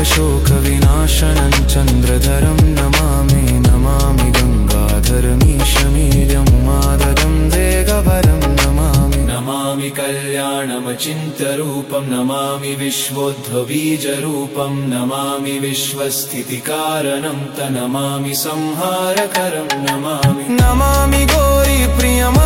शोकविनाशनं चन्द्रधरं Namami Namami गङ्गाधरमीशमीर्यमुमादरं देगभरं Namami Namami कल्याणमचिन्त्यरूपं Namami विश्वोद्भवबीजरूपं Namami विश्वस्थितिकारणं तनमामि संहारकरं Namami Namami गौरीप्रियम्